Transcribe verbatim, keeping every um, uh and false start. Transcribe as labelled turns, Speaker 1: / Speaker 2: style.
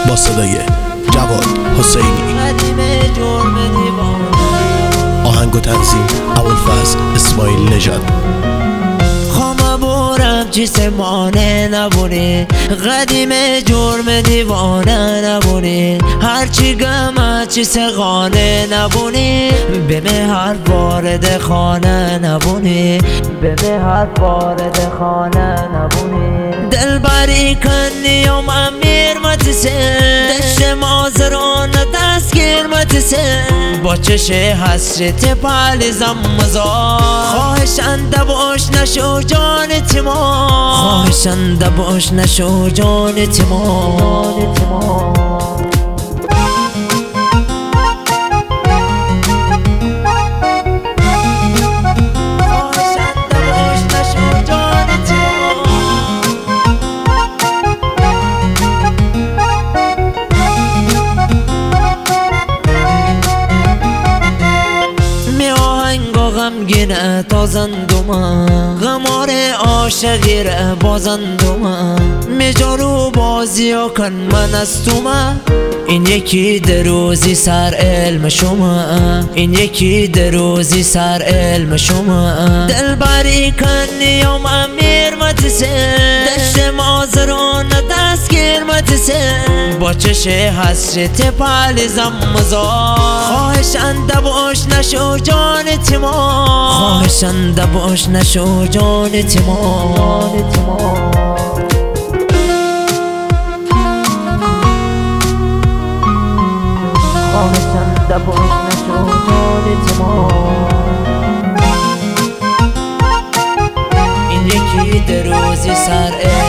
Speaker 1: با صدای جواد حسینی. آهنگ و تنظیم ابوالفضل اسماعیل نژاد.
Speaker 2: جسمانه نبونی، قدیم جرم دیوانه نبونی، هرچی گمه چی سغانه نبونی، به مهر وارد خانه نبونی، به مهر وارد خانه نبونی. دل بری کنی و امیر متسه، دشت مازران دستگیر متسه، با چش حسرت پالزم مزار. خواهشنده باش نشو جان تیما، خواهشنده باش نشو جان تیما. غمگینه تازندومه، غمار عاشقی ره بازندومه، میجارو بازی و کن من استومه، این یکی دروزی سر علم شما، این یکی دروزی سر علم شما. دل بری کنی و امیر متسه، دشت مازران دستگیر متسه، با چش حسرت پالزم مزار. خواهشنده باش نشو جان تیما، خواهشنده باش نشو جان تیما. خواهشنده باش نشو جان تیما، این یکی دروزی سر